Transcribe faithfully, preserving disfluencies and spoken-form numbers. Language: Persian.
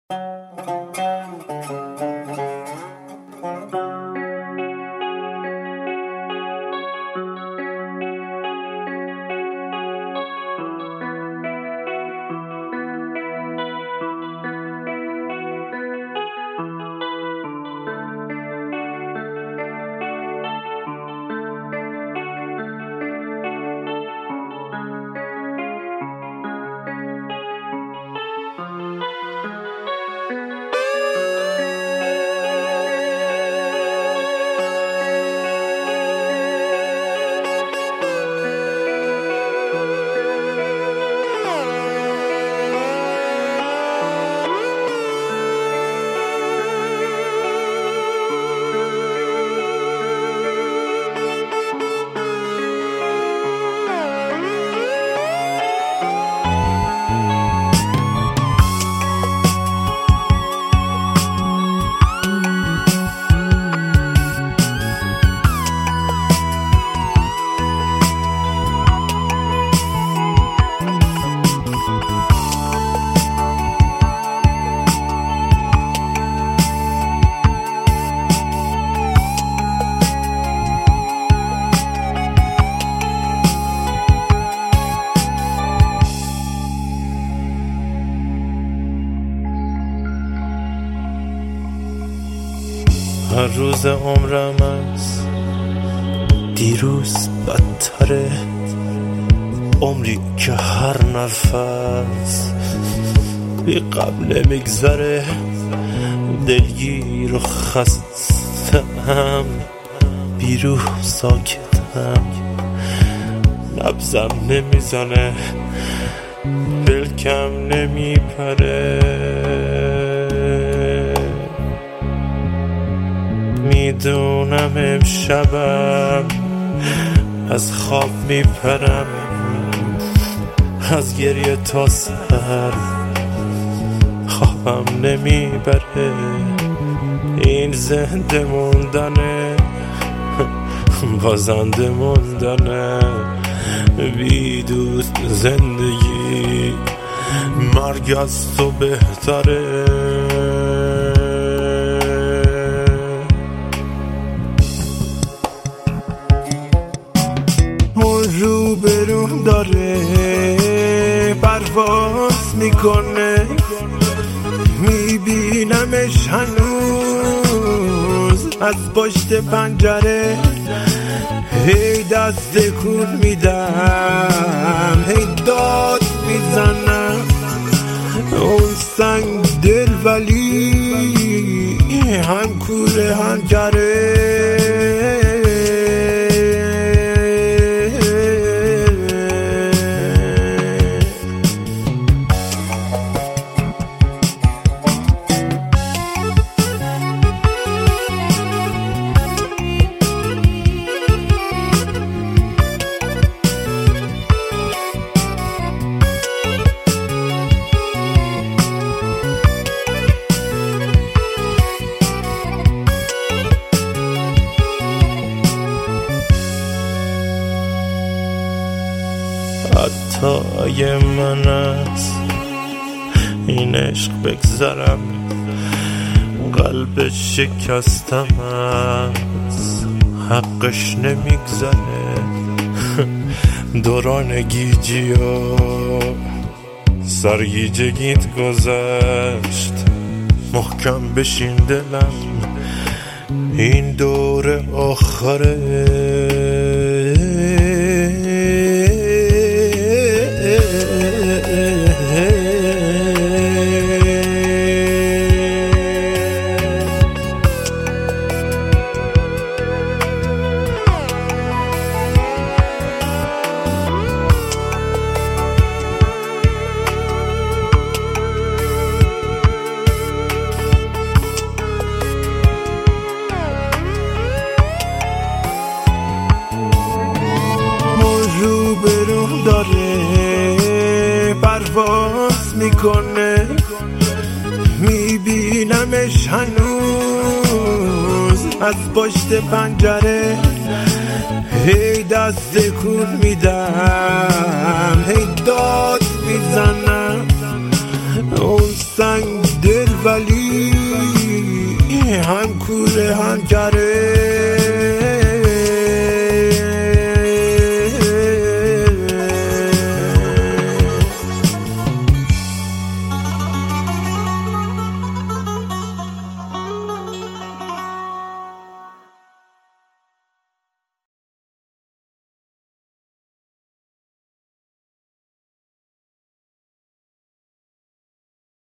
هر روز عمرم از دیروز بدتره، عمری که هر نفس بی قبل نمیگذره، دلگیر و خستم، بیروح ساکتم، نبضم نمیزنه، دلکم نمیپره، میدونم امشبم از خواب میپرم، از گریه تا سر خوابم نمیبره، این زنده موندنه بازنده موندنه، بی دوست زندگی مرگ از تو بهتره. رو برون داره پرواز میکنه، میبینمش هنوز از پشت پنجره، هی دست کن میدم، هی داد میزنم، اون سنگ دل ولی هم کوره هم جره، حتی اگه من از این عشق بگذرم، قلب شکستم از حقش نمیگذره، دوران گیجی و سرگیجگیت گذشت، محکم بشین دلم این دور آخره، برون داره پرواز میکنه، میبینمش هنوز از پشت پنجره، هی دست کن میدم، هی داد میزنم، اون سنگ دل ولی هم کوره هم کره.